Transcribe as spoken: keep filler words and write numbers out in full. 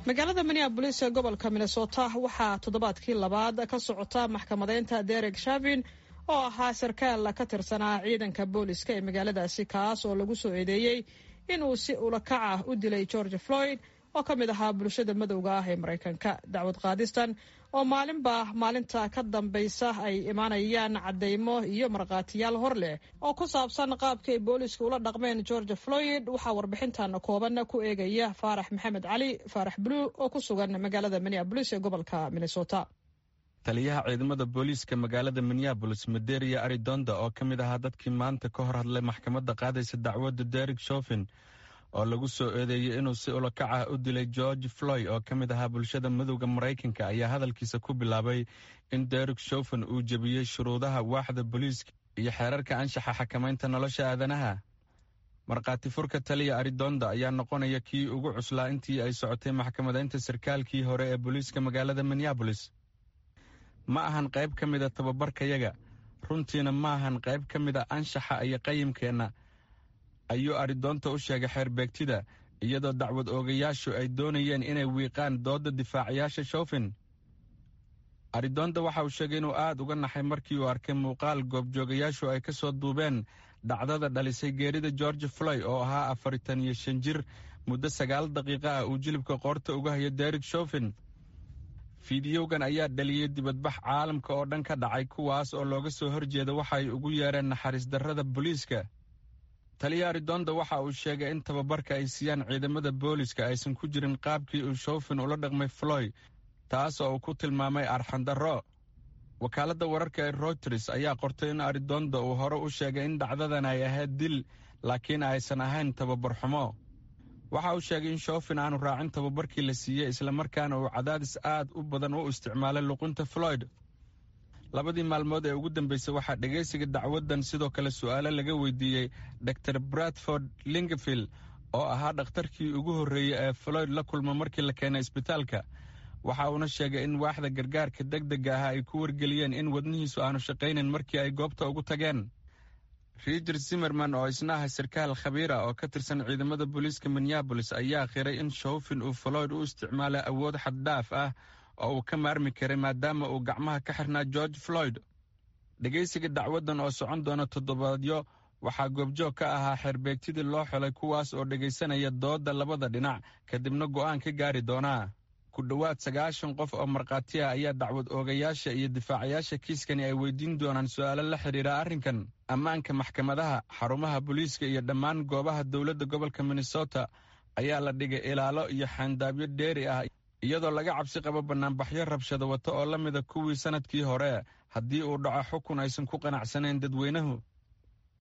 magaalada Minneapolis ee gobolka Minnesota waxaa toddobaadkii labaad ka socota maxkamadeynta Derek Chauvin oo ahaa sarkaal ka tirsanaa ciidanka booliska ee magaaladaasi kaas oo lagu soo eedeeyay inuu si ula kac ah u dilay George Floyd oo ka mid ahaa bulshada madowga ah ee Mareykanka. Dacwad qaadistan oo maalinba maalinta ka dambaysa ay imaanayaan cadeymo iyo marqaatiyaal hor leh oo ku saabsan qaabka ay booliska ula dhaqmeen George Floyd. waxaa warbixintan kooban ku eegaya Faarax Maxamed Cali Faarax Blue oo ku sugan magaalada Minneapolis ee gobolka Minnesota. taliyaha ciidamada booliska magaalada Minneapolis Maderia Aridonda oo ka mid ahaa dadkii maanta ka hor hadlay maxkamadda qaadaysa dacwadda Derek Chauvin oo lagu soo eedeeyay inuu si ula kac ah u dilay George Floyd oo ka mid ahaa bulshada madowga Mareykanka ayaa hadalkiisa ku bilaabay in Derek Chauvin uu jebiyey shuruudaha waaxda booliiska iyo xeerarka anshaxa xakamaynta nolosha aadanaha. markhaati furka taliya Aridonda ayaa noqonaya kii ugu cuslaa intii ay socotay maxkamadeynta sarkaalkii hore ee booliiska magaalada Minneapolis. ma ahan qayb ka mid a tababarkayaga, runtiina ma ahan qayb ka mid a anshaxa iyo qayimkeenna, ayuu Aridonda u sheegay xeerbeegtida iyadoo dacwad oogayaashu ay doonayeen inay wiiqaan dooda difaacayaasha Chauvin. Aridonda waxa uu sheegay inuu aad uga naxay markii uu arkay muuqaal goobjoogayaashu ay ka soo duubeen dhacdada dhalisay geerida George Floyd oo ahaa afartan iyo shan jir muddo sagaal daqiiqo ah uu jilibka qoorta uga hayo Derek Chauvin. fiidiyowgan ayaa dhaliyey dibadbax caalamka oo dhan ka dhacay kuwaas oo looga soo horjeeda waxa ay ugu yeereen naxariis darrada booliiska. taliya Aridonda waxa uu sheegay in tababarka ay siiyaan ciidamada booliska aysan ku jirin qaabkii uu Chauvin ula dhaqmay Floyd, taas oo uu ku tilmaamay arxandarro. wakaaladda wararka ee Reuters ayaa qortay in Aridonda uu hore u sheegay in dhacdadan ay ahayd dil laakiin aysan ahayn tababar xumo. waxa uu sheegay in Chauvin aanu raacin tababarkii la siiyey islamarkaana uu cadaadis aad u badan u isticmaalay luqunta Floyd. labadii maalmood ee ugu dambeysay waxaa dhegaysiga dacwaddan sidoo kale su'aalo laga weydiiyey doctor Bradford Lingefield oo ahaa dhakhtarkii ugu horreeyey ee Floyd la kulma markii la keenay isbitaalka. waxa uuna sheegay in waaxda gargaarka degdega ah ay ku wargeliyeen in wadnihiisu aanu shaqaynin markii ay goobta ugu tageen. Roger Zimmerman oo isna ah sarkaal khabiir ah oo ka tirsan ciidamada booliiska Minneapolis ayaa qiray in Chauvin uu Floyd u isticmaalay awood xad dhaaf ah oo uu ka maarmi karay maadaama uu gacmaha ka xirnaa George Floyd. dhegaysiga dacwaddan oo socon doona toddobaadyo waxaa goobjoog ka ahaa xeerbeegtidii loo xilay kuwaas oo dhegaysanaya dooda labada dhinac kadibna go'aan ka gaari doonaa. ku dhowaad sagaashan qof oo markhaati ah ayaa dacwad oogayaasha iyo difaacayaasha kiiskani ay weydiin doonaan su'aalo la xidhiira arrinkan. ammaanka maxkamadaha, xarumaha booliiska iyo dhammaan goobaha dowladda gobolka Minnesota ayaa la dhigay ilaalo iyo xayndaabyo dheeri ah iyadoo laga cabsi qabo banaanbaxyo rabshado wata oo la mida kuwii sanadkii hore haddii uu dhaco xukun aysan ku qanacsanayn dadweynuhu.